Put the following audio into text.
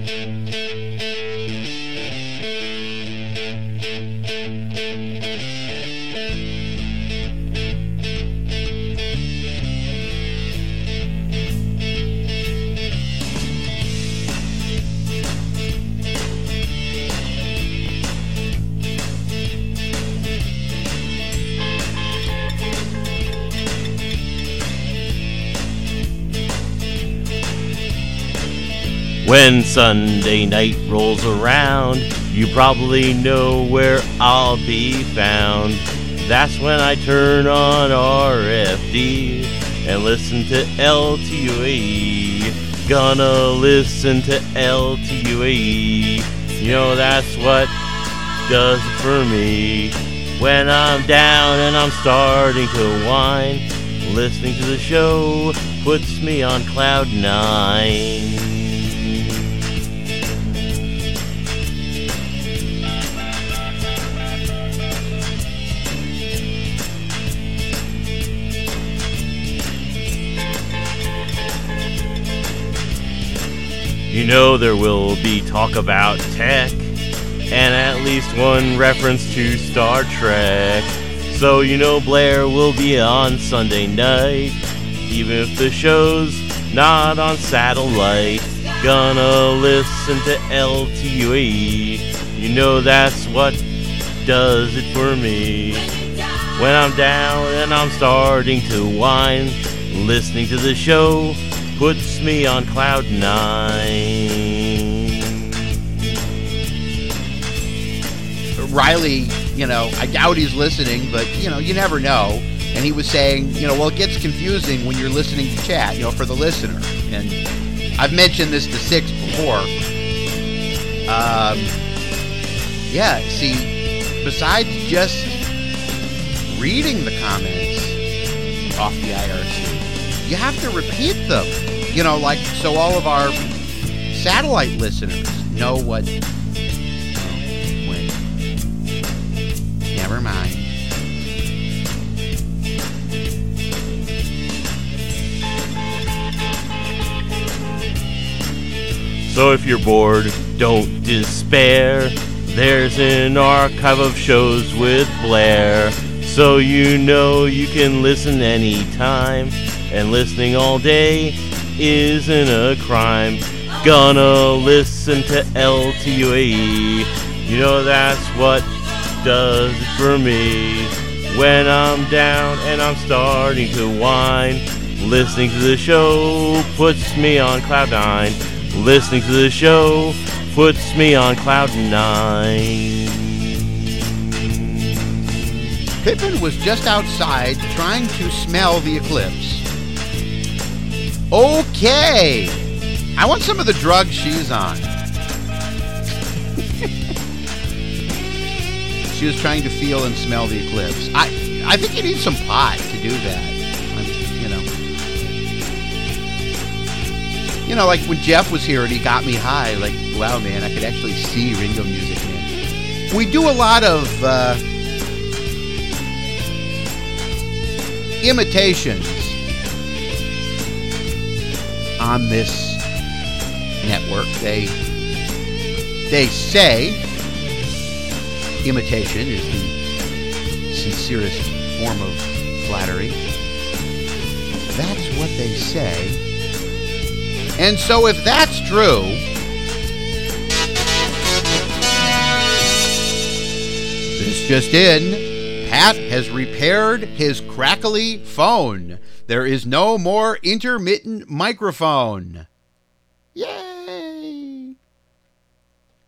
When Sunday night rolls around, you probably know where I'll be found. That's when I turn on RFD and listen to LTUE. Gonna listen to LTUE. You know that's what does it for me. When I'm down and I'm starting to whine, listening to the show puts me on cloud nine. You know there will be talk about tech, and at least one reference to Star Trek. So you know Blair will be on Sunday night, even if the show's not on satellite. Gonna listen to LTUE. You know that's what does it for me. When I'm down and I'm starting to whine, listening to the show puts me on cloud nine. Riley, I doubt he's listening, but, you never know. And he was saying, well, it gets confusing when you're listening to chat, for the listener. And I've mentioned this to Six before. See, besides just reading the comments off the IRC, you have to repeat them, so all of our satellite listeners know what. Wait. Never mind. So if you're bored, don't despair. There's an archive of shows with Blair. So you know you can listen anytime. And listening all day isn't a crime. Gonna listen to LTUE. You know that's what does it for me. When I'm down and I'm starting to whine, listening to the show puts me on cloud nine. Listening to the show puts me on cloud nine. Pippin was just outside trying to smell the eclipse. Okay, I want some of the drugs she's on. She was trying to feel and smell the eclipse. I think you need some pot to do that. Like when Jeff was here and he got me high, like, wow, man, I could actually see Ringo music, man. We do a lot of imitations on this network. They say imitation is the sincerest form of flattery. That's what they say. And so if that's true, this just in, Pat has repaired his crackly phone. There is no more intermittent microphone.